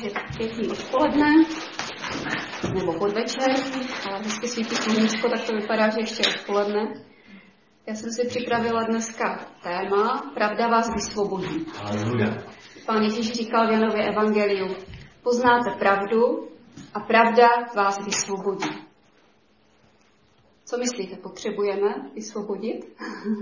je tak pěkný odpoledne, nebo podvečer, ale vždycky svítí sluníčko, tak to vypadá, že ještě odpoledne. Já jsem si připravila dneska téma Pravda vás vysvobodí. Pán Ježíš říkal v Janově evangeliu: poznáte pravdu a pravda vás vysvobodí. Co myslíte, potřebujeme vysvobodit?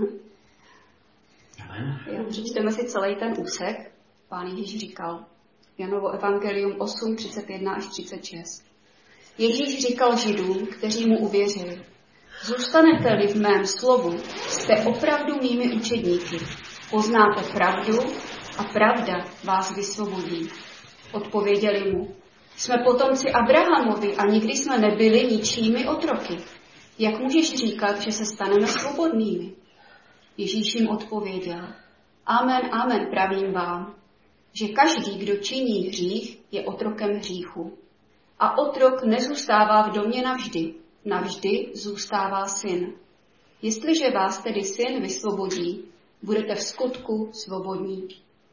Přečteme si celý ten úsek. Pán Ježíš říkal Janovo evangelium 8, 31 až 36. Ježíš říkal Židům, kteří mu uvěřili: zůstanete-li v mém slovu, jste opravdu mými učedníky. Poznáte pravdu a pravda vás vysvobodí. Odpověděli mu: jsme potomci Abrahamovi a nikdy jsme nebyli ničími otroky. Jak můžeš říkat, že se staneme svobodnými? Ježíš jim odpověděl: amen, amen, pravím vám, že každý, kdo činí hřích, je otrokem hříchu. A otrok nezůstává v domě navždy, navždy zůstává syn. Jestliže vás tedy syn vysvobodí, budete v skutku svobodní.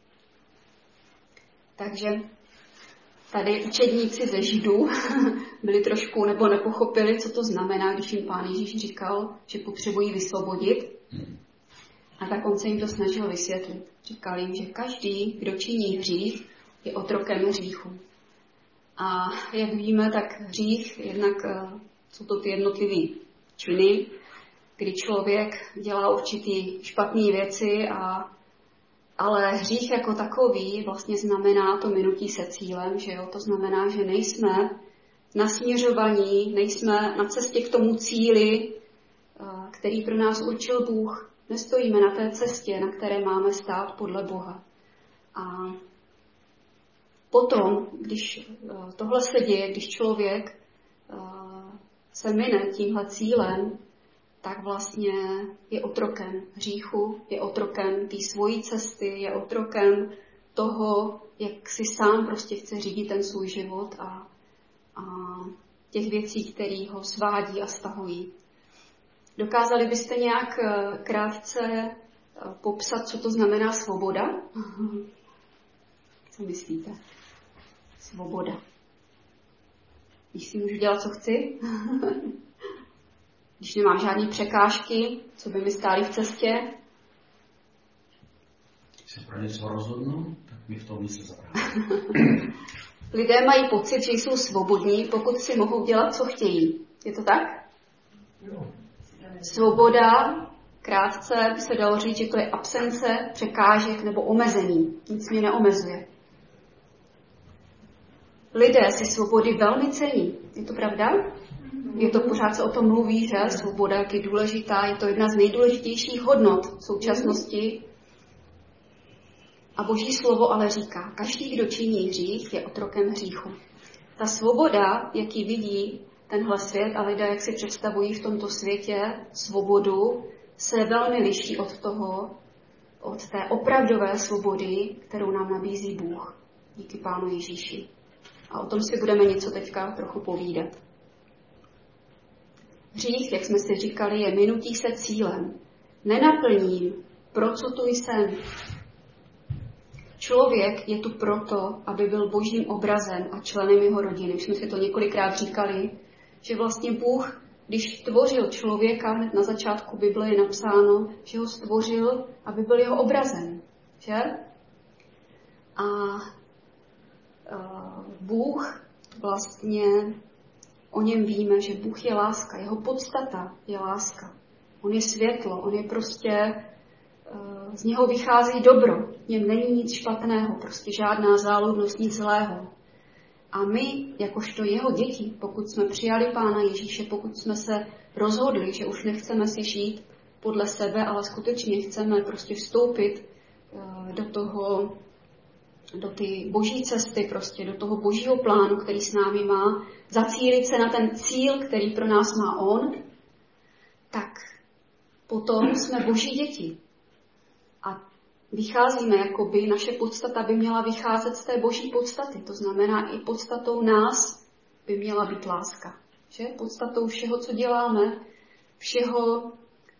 Takže tady učedníci ze Židů byli trošku nebo nepochopili, co to znamená, když jim Pán Ježíš říkal, že potřebují vysvobodit. A tak on se jim to snažil vysvětlit. Říkal jim, že každý, kdo činí hřích, je otrokem hříchu. A jak víme, tak hřích, jednak jsou to ty jednotlivé činy, kdy člověk dělá určitý špatné věci, ale hřích jako takový vlastně znamená to minutí se cílem, že jo? To znamená, že nejsme nasměřovaní, nejsme na cestě k tomu cíli, který pro nás určil Bůh. Nestojíme na té cestě, na které máme stát podle Boha. A potom, když tohle se děje, když člověk se mine tímhle cílem, tak vlastně je otrokem hříchu, je otrokem té svojí cesty, je otrokem toho, jak si sám prostě chce řídit ten svůj život a těch věcí, které ho svádí a stahují. Dokázali byste nějak krátce popsat, co to znamená svoboda? Co myslíte? Svoboda. Když si můžu dělat, co chci? Když nemám žádné překážky, co by mi stály v cestě? Když se pro něco rozhodnu, tak mi v tom nic nezabrání. Lidé mají pocit, že jsou svobodní, pokud si mohou dělat, co chtějí. Je to tak? Jo. Svoboda, krátce by se dalo říct, že to je absence překážek nebo omezení. Nic mě neomezuje. Lidé si svobody velmi cení. Je to pravda? Je to pořád se o tom mluví, že svoboda jak je důležitá, je to jedna z nejdůležitějších hodnot v současnosti. A Boží slovo ale říká, každý, kdo činí hřích, je otrokem hříchu. Ta svoboda, jak ji vidí tenhle svět a lidé, jak si představují v tomto světě svobodu, se velmi liší od té opravdové svobody, kterou nám nabízí Bůh. Díky Pánu Ježíši. A o tom si budeme něco teďka trochu povídat. Hřích, jak jsme si říkali, je minutí se cílem. Nenaplním, pro co tu jsem. Člověk je tu proto, aby byl Božím obrazem a členem jeho rodiny. Už jsme si to několikrát říkali, že vlastně Bůh, když stvořil člověka, hned na začátku Bible je napsáno, že ho stvořil, aby byl jeho obrazem. Že? A Bůh vlastně, o něm víme, že Bůh je láska, jeho podstata je láska. On je světlo, on je prostě, z něho vychází dobro, v něm není nic špatného, prostě žádná záludnost, nic zlého. A my, jakožto jeho děti, pokud jsme přijali Pána Ježíše, pokud jsme se rozhodli, že už nechceme si žít podle sebe, ale skutečně chceme prostě vstoupit do ty boží cesty, prostě do toho božího plánu, který s námi má, zacílit se na ten cíl, který pro nás má on, tak potom jsme boží děti. A vycházíme, jakoby naše podstata by měla vycházet z té boží podstaty. To znamená, i podstatou nás by měla být láska. Že? Podstatou všeho, co děláme, všeho,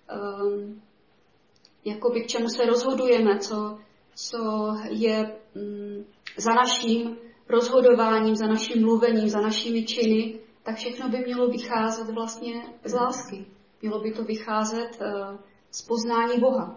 jakoby k čemu se rozhodujeme, co je za naším rozhodováním, za naším mluvením, za našimi činy, tak všechno by mělo vycházet vlastně z lásky. Mělo by to vycházet z poznání Boha.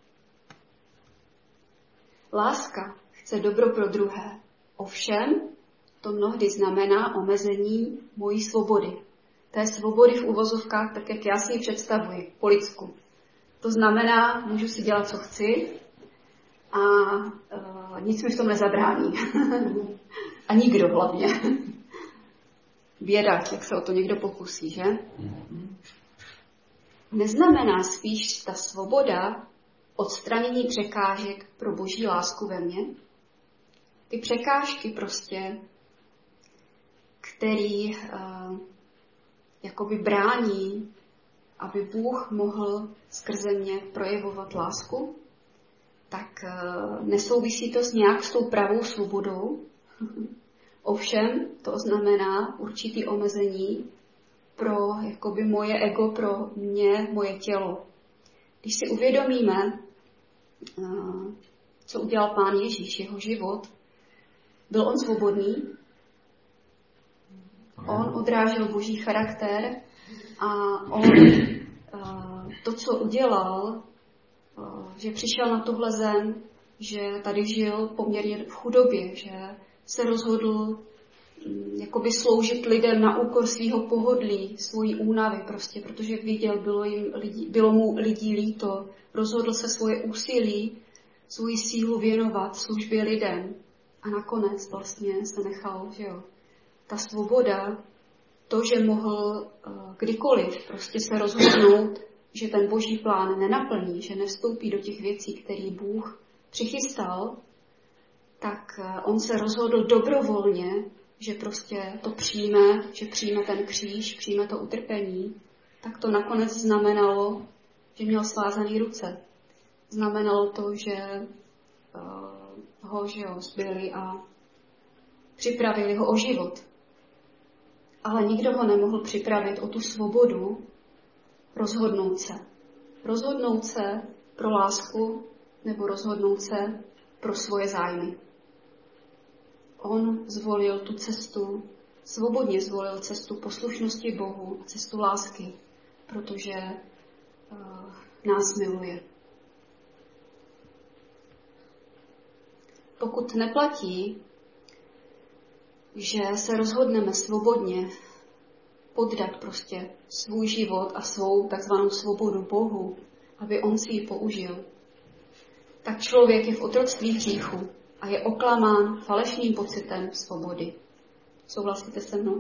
Láska chce dobro pro druhé. Ovšem, to mnohdy znamená omezení mojí svobody. Té svobody v uvozovkách, tak jak já si ji představuji, po lidsku. To znamená, můžu si dělat, co chci a nic mi v tom nezabrání. A nikdo hlavně. Běda, jak se o to někdo pokusí, že? Neznamená spíš ta svoboda odstranění překážek pro boží lásku ve mně? Ty překážky prostě, který jakoby brání, aby Bůh mohl skrze mě projevovat lásku, tak nesouvisí to s nějak s tou pravou svobodou. Ovšem, to znamená určitý omezení pro jakoby moje ego, pro mě, moje tělo. Když si uvědomíme, co udělal Pán Ježíš, jeho život, byl on svobodný, on odrážel boží charakter a on to, co udělal, že přišel na tuhle zem, že tady žil poměrně v chudobě, že se rozhodl jakoby sloužit lidem na úkor svého pohodlí, svojí únavy prostě, protože viděl, bylo mu lidí líto, rozhodl se svoje úsilí, svoji sílu věnovat službě lidem a nakonec vlastně se nechal, že jo. Ta svoboda, to, že mohl kdykoliv prostě se rozhodnout, že ten boží plán nenaplní, že nevstoupí do těch věcí, které Bůh přichystal, tak on se rozhodl dobrovolně, že prostě to přijme, že přijme ten kříž, přijme to utrpení, tak to nakonec znamenalo, že měl svázané ruce. Znamenalo to, že ho zbyli a připravili ho o život. Ale nikdo ho nemohl připravit o tu svobodu rozhodnout se. Rozhodnout se pro lásku nebo rozhodnout se pro svoje zájmy. On zvolil tu cestu, svobodně zvolil cestu poslušnosti Bohu, cestu lásky, protože nás miluje. Pokud neplatí, že se rozhodneme svobodně poddat prostě svůj život a svou takzvanou svobodu Bohu, aby on si ji použil, tak člověk je v otroctví hříchu a je oklamán falešným pocitem svobody. Souhlasíte se mnou?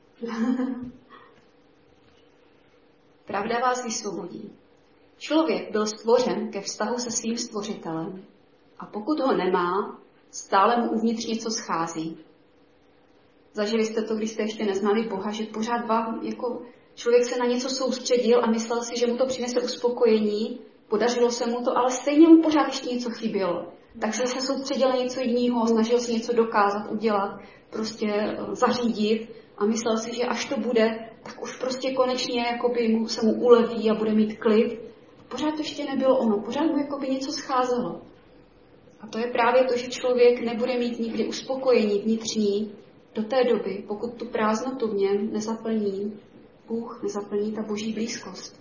Pravda vás vysvobodí. Člověk byl stvořen ke vztahu se svým stvořitelem a pokud ho nemá, stále mu uvnitř něco schází. Zažili jste to, když jste ještě neznali Boha, že pořád vám, jako člověk se na něco soustředil a myslel si, že mu to přinese uspokojení, podařilo se mu to, ale stejně mu pořád ještě něco chybělo. Tak se soustředil na něco jiného, snažil si něco dokázat, udělat, prostě zařídit a myslel si, že až to bude, tak už prostě konečně jakoby se mu uleví a bude mít klid. Pořád to ještě nebylo ono, pořád mu jakoby něco scházelo. A to je právě to, že člověk nebude mít nikdy uspokojení vnitřní do té doby, pokud tu prázdnotu v něm nezaplní Bůh, nezaplní ta boží blízkost.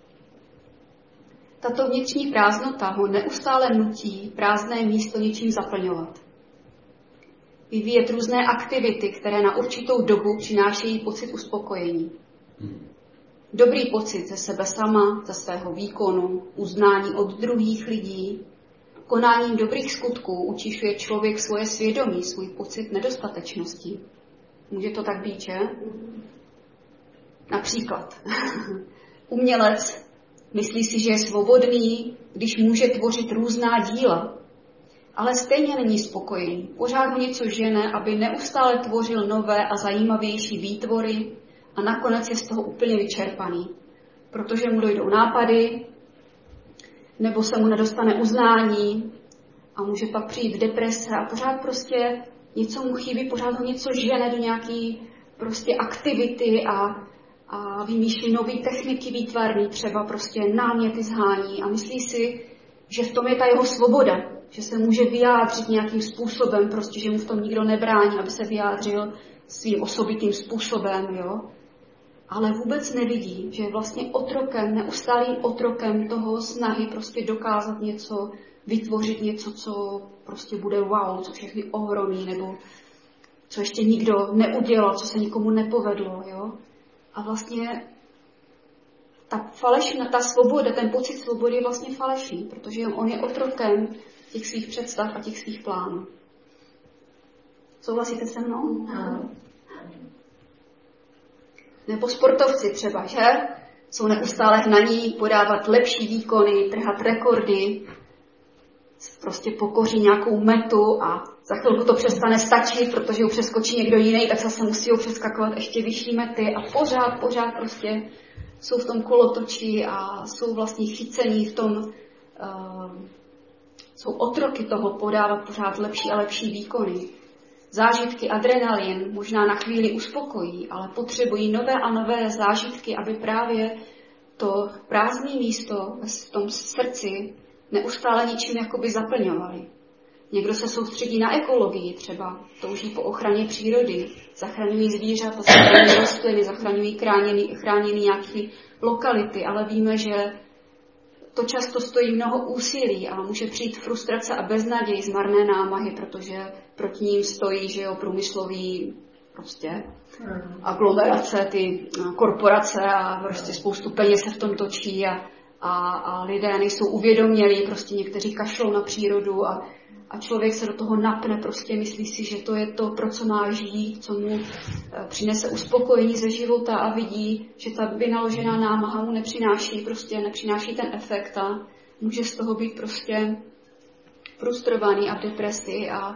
Tato vnitřní prázdnota ho neustále nutí prázdné místo něčím zaplňovat. Vyvíjet různé aktivity, které na určitou dobu přinášejí pocit uspokojení. Dobrý pocit ze sebe sama, ze svého výkonu, uznání od druhých lidí. Konáním dobrých skutků utišuje člověk svoje svědomí, svůj pocit nedostatečnosti. Může to tak být, že? Například umělec myslí si, že je svobodný, když může tvořit různá díla, ale stejně není spokojený. Pořád ho něco žene, aby neustále tvořil nové a zajímavější výtvory a nakonec je z toho úplně vyčerpaný, protože mu dojdou nápady, nebo se mu nedostane uznání a může pak přijít deprese a pořád prostě něco mu chybí, pořád ho něco žene do nějaký prostě aktivity a vymýšlí nové techniky výtvarný, třeba prostě náměty zhání a myslí si, že v tom je ta jeho svoboda, že se může vyjádřit nějakým způsobem, prostě, že mu v tom nikdo nebrání, aby se vyjádřil svým osobitým způsobem, jo. Ale vůbec nevidí, že je vlastně otrokem, neustálým otrokem toho snahy prostě dokázat něco, vytvořit něco, co prostě bude wow, co všechny ohromí, nebo co ještě nikdo neudělal, co se nikomu nepovedlo, jo. A vlastně ta svoboda, ten pocit svobody je vlastně falešný, protože on je otrokem těch svých představ a těch svých plánů. Souhlasíte se mnou? Nebo sportovci třeba, že? Jsou neustále hnaní podávat lepší výkony, trhat rekordy, prostě pokoří nějakou metu a za chvilku to přestane stačit, protože ho přeskočí někdo jiný, tak zase musí ho přeskakovat ještě vyšší mety a pořád prostě jsou v tom kolotočí a jsou vlastně chycení v tom, jsou otroky toho podávat pořád lepší a lepší výkony. Zážitky adrenalin možná na chvíli uspokojí, ale potřebují nové a nové zážitky, aby právě to prázdné místo v tom srdci neustále něčím jakoby zaplňovali. Někdo se soustředí na ekologii třeba, touží po ochraně přírody, zachraňují zvířata, zachraňují rostliny, zachraňují chráněný nějaké lokality, ale víme, že to často stojí mnoho úsilí a může přijít frustrace a beznaděj z marné námahy, protože proti ním stojí, že jo, průmyslový prostě aglomerace, ty korporace a prostě spoustu peněz se v tom točí a lidé nejsou uvědomělí, prostě někteří kašlou na přírodu a člověk se do toho napne, prostě myslí si, že to je to, pro co má žít, co mu přinese uspokojení ze života a vidí, že ta vynaložená námaha mu nepřináší ten efekt a může z toho být prostě frustrovaný a v depresi a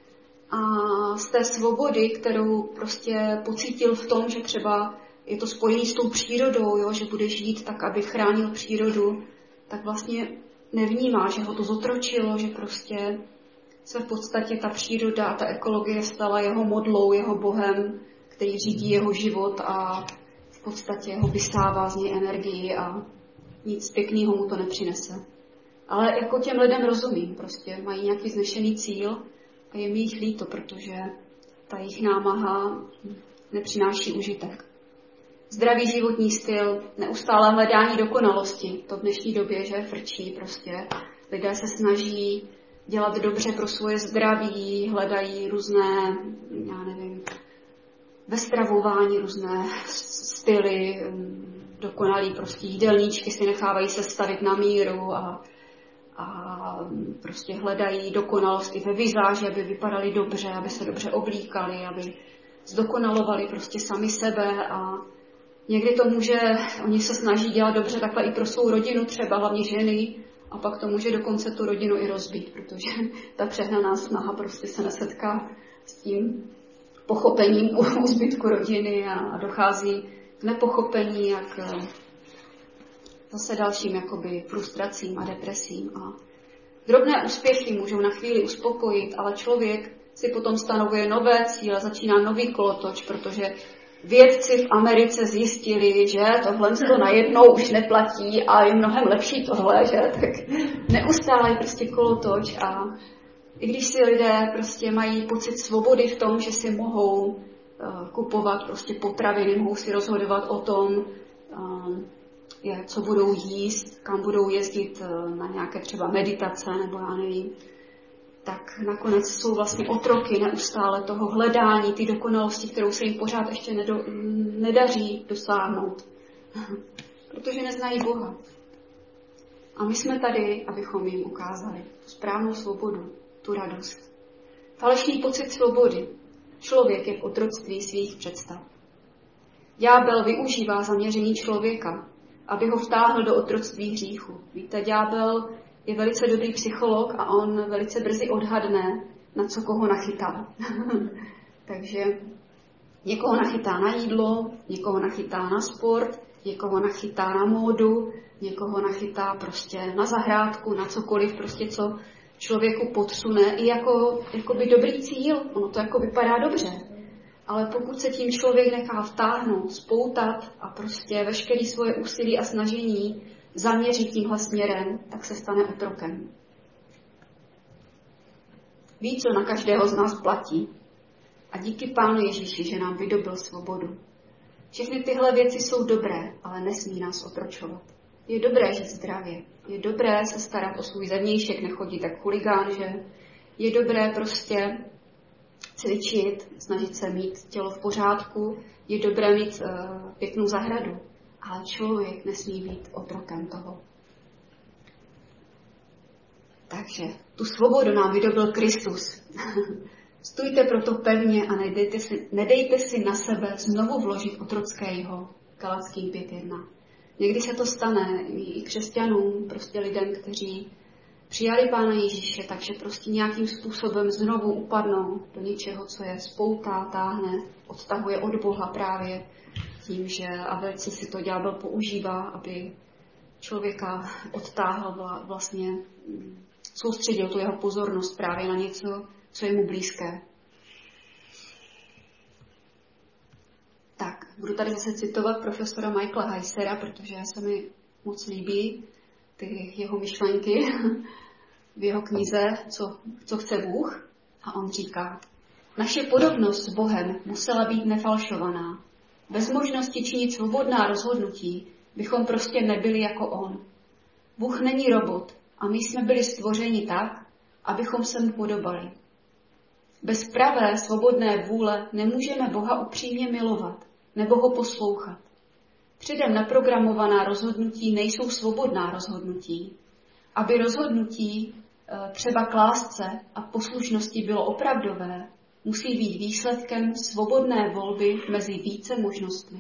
z té svobody, kterou prostě pocítil v tom, že třeba je to spojený s tou přírodou, jo, že bude žít tak, aby chránil přírodu, tak vlastně nevnímá, že ho to zotročilo, že prostě se v podstatě ta příroda a ta ekologie stala jeho modlou, jeho bohem, který řídí jeho život a v podstatě ho vysává z něj energii a nic pěkného mu to nepřinese. Ale jako těm lidem rozumím, prostě mají nějaký vznešený cíl a je mi jich líto, protože ta jejich námaha nepřináší užitek. Zdravý životní styl, neustále hledání dokonalosti, to v dnešní době, že frčí prostě. Lidé se snaží dělat dobře pro svoje zdraví, hledají různé, já nevím, ve stravování různé styly, dokonalý prostě jídelníčky si nechávají sestavit na míru a prostě hledají dokonalosti ve vizáži, aby vypadali dobře, aby se dobře oblíkali, aby zdokonalovali prostě sami sebe a někdy to může, oni se snaží dělat dobře takhle i pro svou rodinu, třeba hlavně ženy, a pak to může dokonce tu rodinu i rozbít, protože ta přehnaná snaha prostě se nesetká s tím pochopením u zbytku rodiny a dochází k nepochopení a k zase dalším jakoby frustracím a depresím. A drobné úspěchy můžou na chvíli uspokojit, ale člověk si potom stanovuje nové cíle, začíná nový kolotoč, protože vědci v Americe zjistili, že tohle to najednou už neplatí a je mnohem lepší tohle, že? Tak neustále je prostě kolotoč a i když si lidé prostě mají pocit svobody v tom, že si mohou kupovat prostě potraviny, mohou si rozhodovat o tom, co budou jíst, kam budou jezdit na nějaké třeba meditace nebo já nevím, tak nakonec jsou vlastně otroky neustále toho hledání, ty dokonalosti, kterou se jim pořád ještě nedaří dosáhnout, protože neznají Boha. A my jsme tady, abychom jim ukázali tu správnou svobodu, tu radost. Falešný pocit svobody. Člověk je v otroctví svých představ. Ďábel využívá zaměření člověka, aby ho vtáhl do otroctví hříchu. Víte, ďábel je velice dobrý psycholog a on velice brzy odhadne, na co koho nachytá. Takže někoho nachytá na jídlo, někoho nachytá na sport, někoho nachytá na módu, někoho nachytá prostě na zahrádku, na cokoliv, prostě co člověku podsune i jako by dobrý cíl. Ono to jako vypadá dobře. Ale pokud se tím člověk nechá vtáhnout, spoutat a prostě veškeré svoje úsilí a snažení zaměřit tímhle směrem, tak se stane otrokem. ví, co na každého z nás platí. A díky Pánu Ježíši, že nám vydobil svobodu. Všechny tyhle věci jsou dobré, ale nesmí nás otročovat. Je dobré žít zdravě. Je dobré se starat o svůj zevnějšek, nechodit tak chuligán, že je dobré prostě cvičit, snažit se mít tělo v pořádku. Je dobré mít pěknou zahradu. Ale člověk nesmí být otrokem toho. Takže tu svobodu nám vydobil Kristus. Stůjte proto pevně a nedejte si na sebe znovu vložit otrocké jho. Galackým 5.1. Někdy se to stane i křesťanům, prostě lidem, kteří přijali Pána Ježíše, takže prostě nějakým způsobem znovu upadnou do něčeho, co je spoutá, táhne, odtahuje od Boha právě tím, že a velice si to ďábel používá, aby člověka odtáhl vlastně, soustředil tu jeho pozornost právě na něco, co je mu blízké. Tak, budu tady zase citovat profesora Michaela Heisera, protože se mi moc líbí ty jeho myšlenky v jeho knize Co chce Bůh. A on říká, naše podobnost s Bohem musela být nefalšovaná. Bez možnosti činit svobodná rozhodnutí bychom prostě nebyli jako on. Bůh není robot a my jsme byli stvořeni tak, abychom se mu podobali. Bez pravé svobodné vůle nemůžeme Boha upřímně milovat nebo ho poslouchat. Předem naprogramovaná rozhodnutí nejsou svobodná rozhodnutí. Aby rozhodnutí třeba k lásce a poslušnosti bylo opravdové, musí být výsledkem svobodné volby mezi více možnostmi.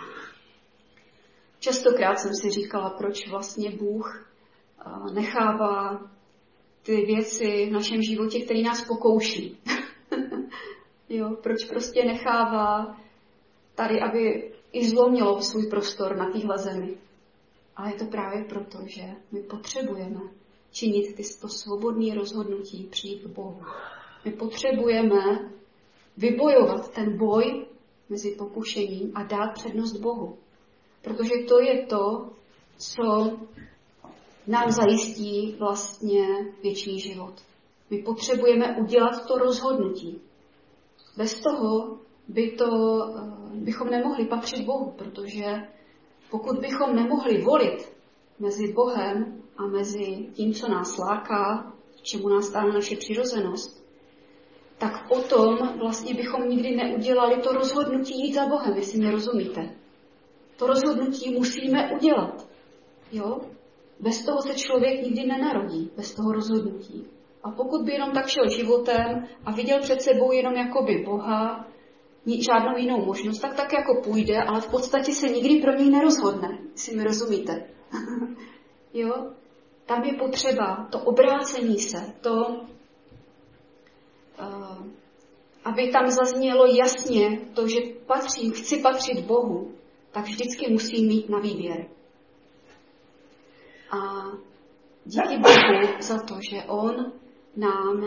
Častokrát jsem si říkala, proč vlastně Bůh nechává ty věci v našem životě, které nás pokouší. Jo, proč prostě nechává tady, aby i zlo mělo svůj prostor na téhle zemi. Ale je to právě proto, že my potřebujeme činit tyto svobodné rozhodnutí, přijít k Bohu. My potřebujeme vybojovat ten boj mezi pokušením a dát přednost Bohu. Protože to je to, co nám zajistí vlastně věčný život. My potřebujeme udělat to rozhodnutí. Bez toho bychom nemohli patřit Bohu, protože pokud bychom nemohli volit mezi Bohem a mezi tím, co nás láká, k čemu nás stáhne naše přirozenost, tak potom vlastně bychom nikdy neudělali to rozhodnutí jít za Bohem, jestli mě rozumíte. To rozhodnutí musíme udělat. Jo? Bez toho se člověk nikdy nenarodí, bez toho rozhodnutí. A pokud by jenom tak šel životem a viděl před sebou jenom jakoby Boha, žádnou jinou možnost, tak jako půjde, ale v podstatě se nikdy pro něj nerozhodne, jestli mi rozumíte. Jo? Tam je potřeba to obrácení se, aby tam zaznělo jasně to, že chci patřit Bohu, tak vždycky musím mít na výběr. A díky Bohu za to, že On nám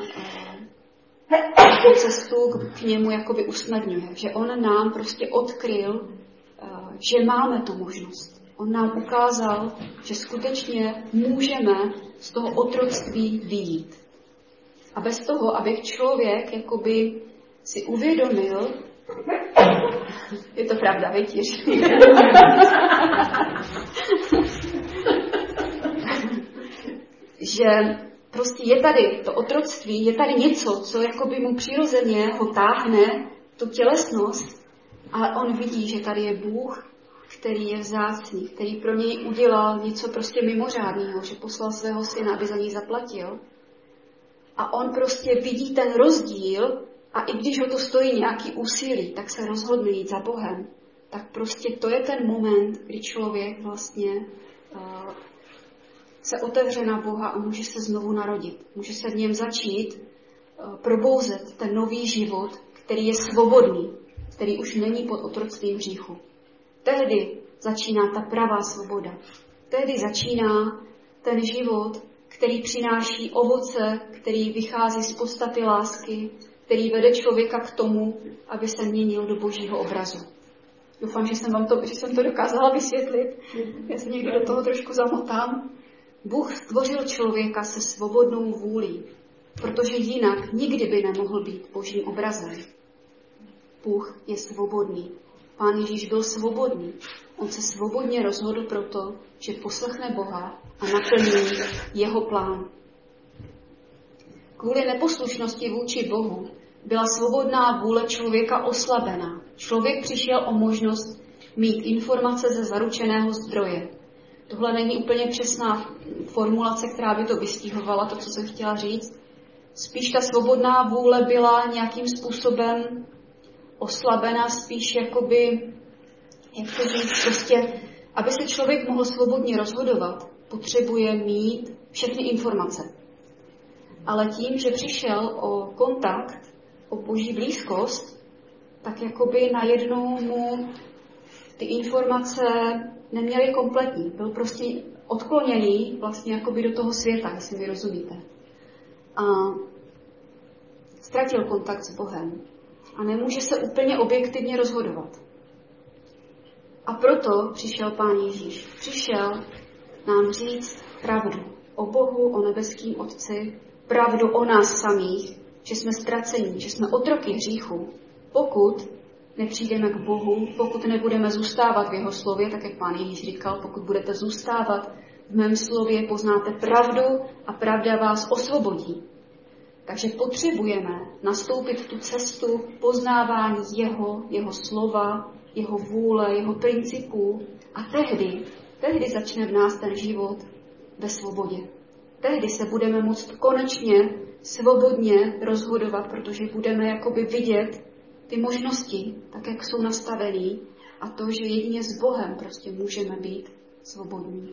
tu cestu k němu jakoby usnadňuje, že on nám prostě odkryl, že máme tu možnost. On nám ukázal, že skutečně můžeme z toho otroctví vyjít. A bez toho, aby člověk jakoby si uvědomil, je to pravda, víš? Že prostě je tady to otroctví, je tady něco, co jakoby mu přirozeně ho táhne, tu tělesnost, ale on vidí, že tady je Bůh, který je vzácný, který pro něj udělal něco prostě mimořádného, že poslal svého syna, aby za něj zaplatil. A on prostě vidí ten rozdíl a i když ho to stojí nějaký úsilí, tak se rozhodne jít za Bohem. Tak prostě to je ten moment, kdy člověk vlastně se otevře na Boha a může se znovu narodit. Může se v něm začít probouzet ten nový život, který je svobodný, který už není pod otroctvím hříchu. Tehdy začíná ta pravá svoboda. Tehdy začíná ten život, který přináší ovoce, který vychází z podstaty lásky, který vede člověka k tomu, aby se měnil do Božího obrazu. Doufám, že jsem to dokázala vysvětlit. Já se někdy do toho trošku zamotám. Bůh stvořil člověka se svobodnou vůlí. protože jinak nikdy by nemohl být Božím obrazem. Bůh je svobodný. Pán Ježíš byl svobodný. On se svobodně rozhodl proto, že poslechne Boha a naplní jeho plán. Kvůli neposlušnosti vůči Bohu byla svobodná vůle člověka oslabená. Člověk přišel o možnost mít informace ze zaručeného zdroje. Tohle není úplně přesná formulace, která by to vystihovala, to, co jsem chtěla říct. Spíš ta svobodná vůle byla nějakým způsobem oslabená, spíš jakoby, jak to říct, prostě, aby se člověk mohl svobodně rozhodovat, potřebuje mít všechny informace. Ale tím, že přišel o kontakt, o Boží blízkost, tak jakoby najednou mu ty informace neměly kompletní. Byl prostě odkloněný vlastně jakoby do toho světa, jestli mi rozumíte. A ztratil kontakt s Bohem. A nemůže se úplně objektivně rozhodovat. A proto přišel Pán Ježíš. Přišel nám říct pravdu o Bohu, o nebeským Otci, pravdu o nás samých, že jsme ztracení, že jsme otroky hříchu, pokud nepřijdeme k Bohu, pokud nebudeme zůstávat v jeho slově, tak jak Pán Ježíš říkal, pokud budete zůstávat v mém slově, poznáte pravdu a pravda vás osvobodí. Takže potřebujeme nastoupit tu cestu poznávání jeho slova, jeho vůle, jeho principů a tehdy začne v nás ten život ve svobodě. Tehdy se budeme moct konečně svobodně rozhodovat, protože budeme jakoby vidět ty možnosti, tak jak jsou nastavený a to, že jedině s Bohem prostě můžeme být svobodní.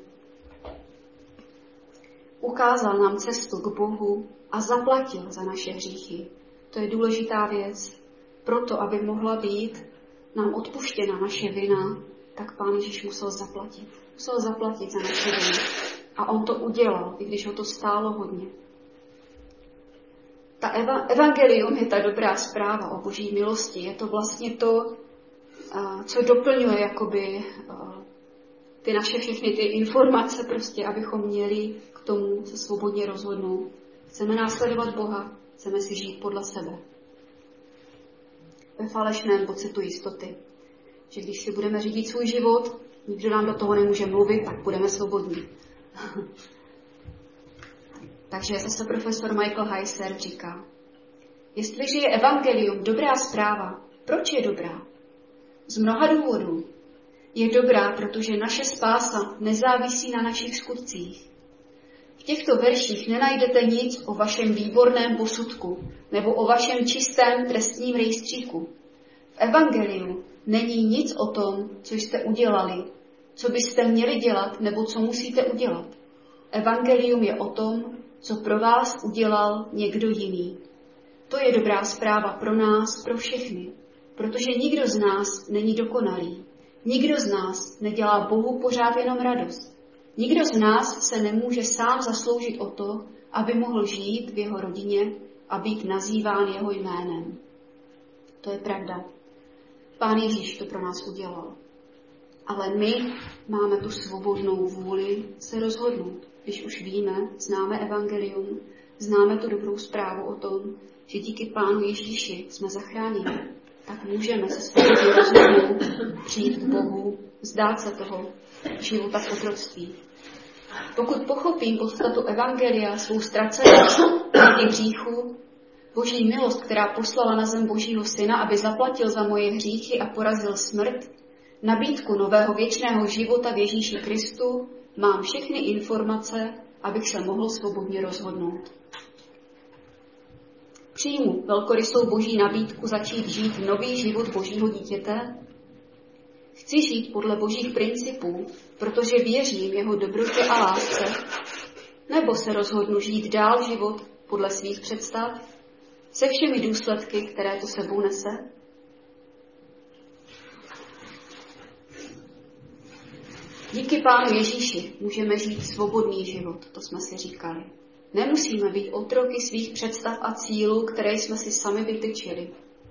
Ukázal nám cestu k Bohu a zaplatil za naše hříchy. To je důležitá věc. Proto, aby mohla být nám odpuštěna naše vina, tak Pán Ježíš musel zaplatit. Musel zaplatit za naše viny. A on to udělal, i když ho to stálo hodně. Ta evangelium je ta dobrá zpráva o Boží milosti. Je to vlastně to, co doplňuje jakoby ty naše všechny ty informace, prostě, abychom měli k tomu se svobodně rozhodnout. Chceme následovat Boha, chceme si žít podle sebe. Ve falešném pocitu jistoty, že když si budeme řídit svůj život, nikdo nám do toho nemůže mluvit, tak budeme svobodní. Takže zase profesor Michael Heiser říká, jestliže je evangelium dobrá zpráva, proč je dobrá? Z mnoha důvodů. Je dobrá, protože naše spása nezávisí na našich skutcích. V těchto verších nenajdete nic o vašem výborném posudku nebo o vašem čistém trestním rejstříku. V evangeliu není nic o tom, co jste udělali, co byste měli dělat nebo co musíte udělat. Evangelium je o tom, co pro vás udělal někdo jiný. To je dobrá zpráva pro nás, pro všechny, protože nikdo z nás není dokonalý. Nikdo z nás nedělá Bohu pořád jenom radost. Nikdo z nás se nemůže sám zasloužit o to, aby mohl žít v jeho rodině a být nazýván jeho jménem. To je pravda. Pán Ježíš to pro nás udělal. Ale my máme tu svobodnou vůli se rozhodnout, když už víme, známe evangelium, známe tu dobrou zprávu o tom, že díky Pánu Ježíši jsme zachráněni, tak můžeme se svobodně rozhodnout, přijít k Bohu, vzdát se toho života v otroctví. Pokud pochopím podstatu evangelia, svou ztracenost díky hříchu, Boží milost, která poslala na zem Božího syna, aby zaplatil za moje hříchy a porazil smrt, nabídku nového věčného života v Ježíši Kristu, mám všechny informace, abych se mohl svobodně rozhodnout. Přijmu velkorysou Boží nabídku začít žít nový život Božího dítěte. Chci žít podle Božích principů, protože věřím jeho dobrotě a lásce, nebo se rozhodnu žít dál život podle svých představ, se všemi důsledky, které to sebou nese. Díky Pánu Ježíši můžeme žít svobodný život, to jsme si říkali. Nemusíme být otroky svých představ a cílů, které jsme si sami vytyčili.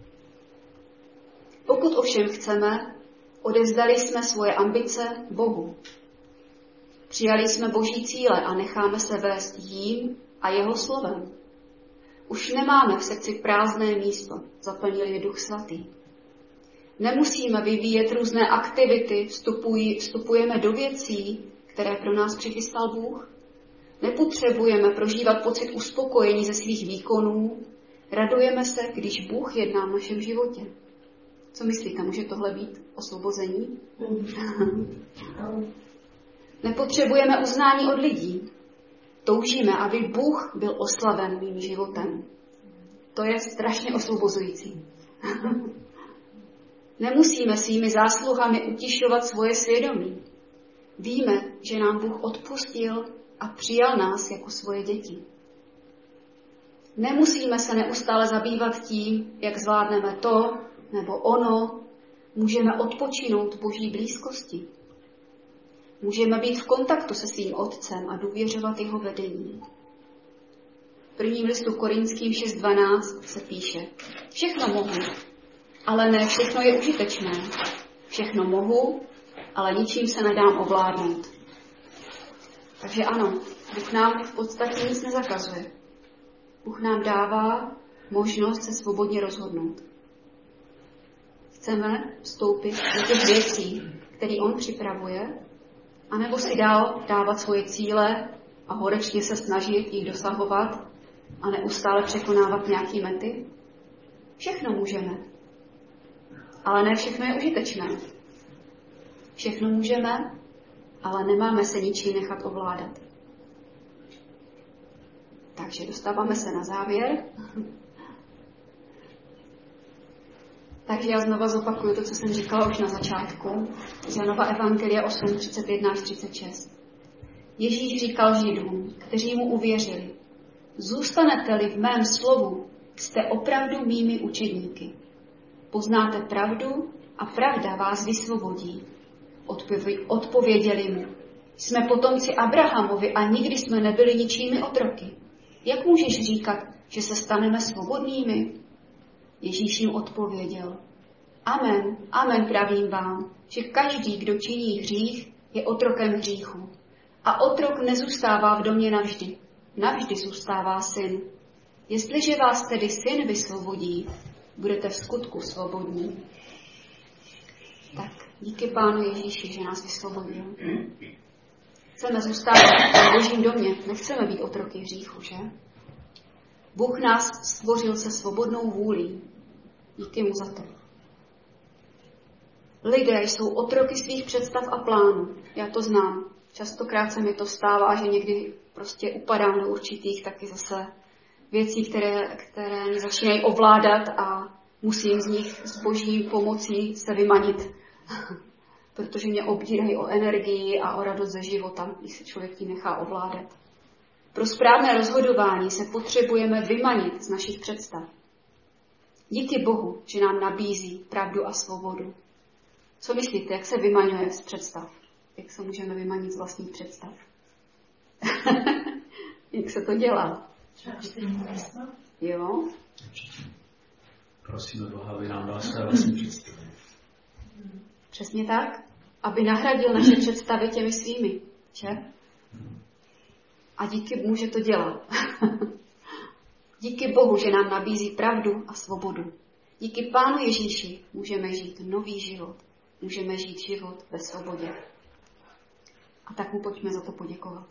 Pokud ovšem chceme, odevzdali jsme svoje ambice Bohu. Přijali jsme Boží cíle a necháme se vést jím a jeho slovem. Už nemáme v srdci prázdné místo, zaplnil je Duch Svatý. Nemusíme vyvíjet různé aktivity, vstupujeme do věcí, které pro nás přichystal Bůh. Nepotřebujeme prožívat pocit uspokojení ze svých výkonů. Radujeme se, když Bůh jedná v našem životě. Co myslíte, může tohle být osvobození? Nepotřebujeme uznání od lidí. Toužíme, aby Bůh byl oslaven mým životem. To je strašně osvobozující. Nemusíme svými zásluhami utišovat svoje svědomí. Víme, že nám Bůh odpustil a přijal nás jako svoje děti. Nemusíme se neustále zabývat tím, jak zvládneme to nebo ono. Můžeme odpočinout v Boží blízkosti. Můžeme být v kontaktu se svým Otcem a důvěřovat jeho vedení. V prvním listu Korinským 6.12 se píše: všechno mohu, ale ne všechno je užitečné. Všechno mohu, ale ničím se nedám ovládnout. Takže ano, Bůh nám v podstatě nic nezakazuje. Bůh nám dává možnost se svobodně rozhodnout. Chceme vstoupit do těch věcí, které on připravuje, anebo si dál dávat svoje cíle a horečně se snažit jich dosahovat a neustále překonávat nějaké mety? Všechno můžeme, ale ne všechno je užitečné. Všechno můžeme, ale nemáme se ničím nechat ovládat. Takže dostáváme se na závěr. Takže já znova zopakuju to, co jsem říkala už na začátku. Janova Evangelia 8:31-36. Ježíš říkal Židům, kteří mu uvěřili: zůstanete-li v mém slovu, jste opravdu mými učedníky. Poznáte pravdu a pravda vás vysvobodí. Odpověděli mu: jsme potomci Abrahamovi a nikdy jsme nebyli ničími otroky. Jak můžeš říkat, že se staneme svobodnými? Ježíš jim odpověděl: amen, amen pravím vám, že každý, kdo činí hřích, je otrokem hříchu. A otrok nezůstává v domě navždy. Navždy zůstává syn. Jestliže vás tedy syn vysvobodí, budete v skutku svobodní. Tak, díky Pánu Ježíši, že nás vysvobodil. Chceme zůstávat v Božím domě, nechceme být otroky hříchu, že? Bůh nás stvořil se svobodnou vůlí. Díky mu za to. Lidé jsou otroky svých představ a plánů. Já to znám. Častokrát se mi to stává, že někdy prostě upadám do určitých taky zase věcí, které mě začínají ovládat a musím z nich s Boží pomocí se vymanit. Protože mě obdírají o energii a o radost ze života, když se člověk tím nechá ovládat. Pro správné rozhodování se potřebujeme vymanit z našich představ. Díky Bohu, že nám nabízí pravdu a svobodu. Co myslíte, jak se vymaňuje z představ? Jak se můžeme vymanit z vlastních představ? Jak se to dělá? Jo? Prosíme Boha, aby nám dal své vlastní představy. Přesně tak. Aby nahradil naše představy těmi svými. Že? A díky Bohu, že to dělá. Díky Bohu, že nám nabízí pravdu a svobodu. Díky Pánu Ježíši můžeme žít nový život. Můžeme žít život ve svobodě. A tak mu pojďme za to poděkovat.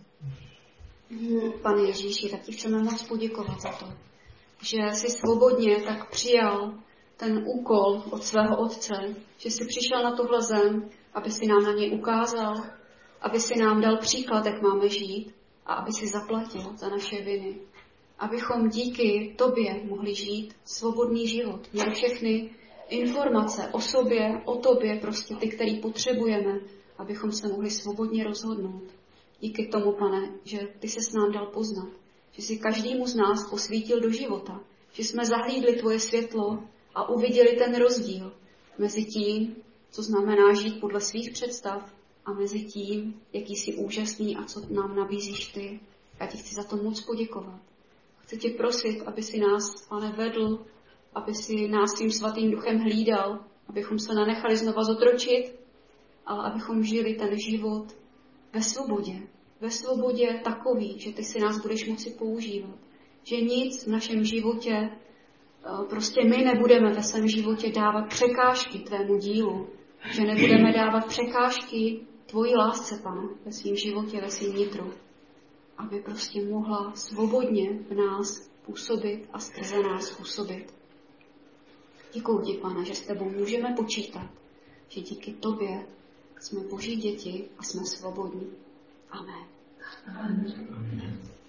Pane Ježíši, tak ti chceme moc poděkovat za to, že jsi svobodně tak přijal ten úkol od svého Otce, že jsi přišel na tuhle zem, aby si nám na něj ukázal, aby si nám dal příklad, jak máme žít a aby si zaplatil za naše viny. Abychom díky tobě mohli žít svobodný život. Měli všechny informace o sobě, o tobě, prostě ty, které potřebujeme, abychom se mohli svobodně rozhodnout. Díky tomu, Pane, že ty se s nám dal poznat, že jsi každému z nás posvítil do života, že jsme zahlídli tvoje světlo a uviděli ten rozdíl mezi tím, co znamená žít podle svých představ a mezi tím, jaký jsi úžasný a co nám nabízíš ty. Já ti chci za to moc poděkovat. Chci tě prosit, aby si nás, Pane, vedl, aby si nás svým svatým duchem hlídal, abychom se nenechali znova zotročit, ale abychom žili ten život ve svobodě. Ve svobodě takový, že ty si nás budeš moci používat. že nic v našem životě, prostě my nebudeme ve svém životě dávat překážky tvému dílu, že nebudeme dávat překážky tvojí lásce, Pane, ve svém životě, ve svém nitru, aby prostě mohla svobodně v nás působit a skrze nás působit. Děkuji ti, Pane, že s tebou můžeme počítat, že díky tobě jsme Boží děti a jsme svobodní. Amen. Amen.